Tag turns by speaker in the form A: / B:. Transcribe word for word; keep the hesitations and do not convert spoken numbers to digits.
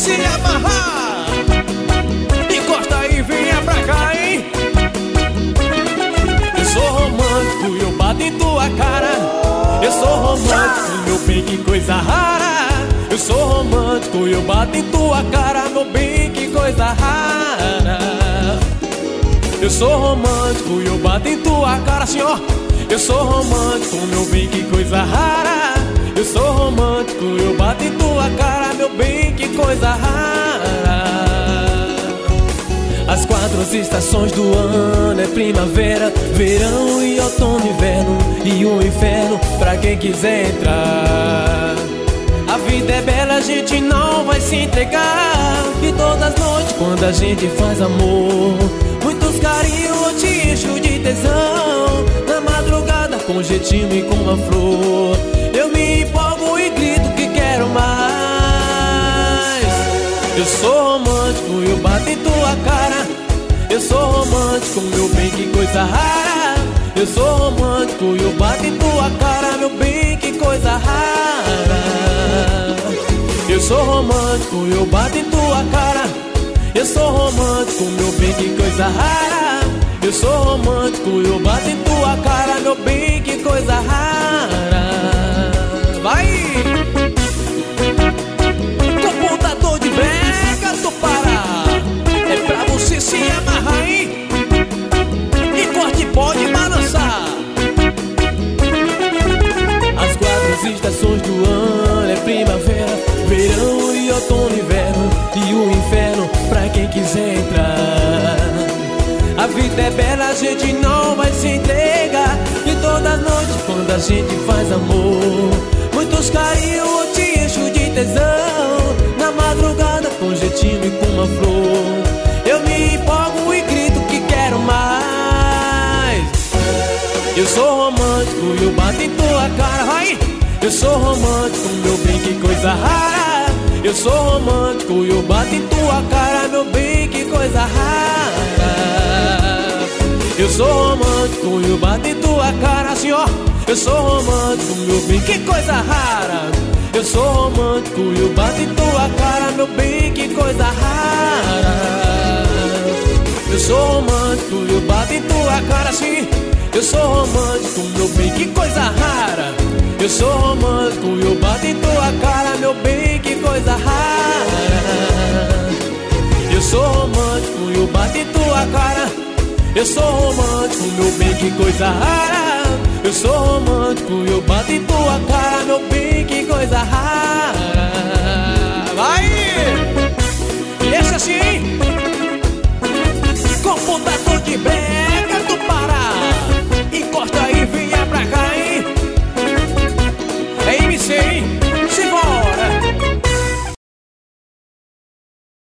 A: se amarrar. Encosta aí, venha pra cá, hein? Eu sou romântico e eu bato em tua cara. Eu sou romântico, meu bem, que coisa rara. Eu sou romântico e eu bato em tua cara, meu bem, que coisa rara. Eu sou romântico e eu bato em tua cara, senhor. Eu sou romântico, meu bem, que coisa rara. Eu sou romântico e eu bato em tua cara, meu bem, que coisa rara. As quatro estações do ano é primavera, verão e outono, inverno e o inferno pra quem quiser entrar. A vida é bela, a gente não vai se entregar. E todas as noites quando a gente faz amor, muitos carinhos eu te encho de tesão. Na madrugada com jeitinho e com uma flor, eu me empolgo e grito que quero mais. Eu sou romântico e eu bato em tua cara. Eu sou romântico, meu bem, que coisa rara. Eu sou romântico e eu bato em tua cara, meu bem, que coisa rara. Eu sou romântico e eu bato em tua cara. Eu sou romântico, meu bem, que coisa rara. Eu sou romântico e eu bato em tua cara, meu bem, que coisa rara. Vai! Computador de brega do Pará, é pra você se amarrar, hein? E corte pode balançar. As quatro estações do ano é primavera, verão e outono, inverno e o inferno pra quem quiser entrar. A vida é bela, a gente não vai se entregar. E toda noite quando a gente faz amor, muitos carinhos eu te encho de tesão. Na madrugada com jeitinho e com uma flor, eu me empolgo e grito que quero mais. Eu sou romântico e eu bato em tua cara, vai! Eu sou romântico, meu bem, que coisa rara. Eu sou romântico e eu bato em tua cara, meu bem, que coisa rara. Eu sou romântico e eu bato em tua cara, senhor. Eu sou romântico, meu bem, que coisa rara. Eu sou romântico e eu bato em tua cara, meu bem, que coisa rara. Eu sou romântico e eu bato em tua cara, sim. Eu sou romântico, meu bem, que coisa rara. Eu sou romântico e eu bato em tua cara, meu bem, que coisa rara. Eu sou romântico e eu bato em tua cara. Eu sou romântico, meu bem, que coisa rara. Eu sou romântico e eu bato em tua cara, meu bem, que coisa rara. Vai! E esse assim, computador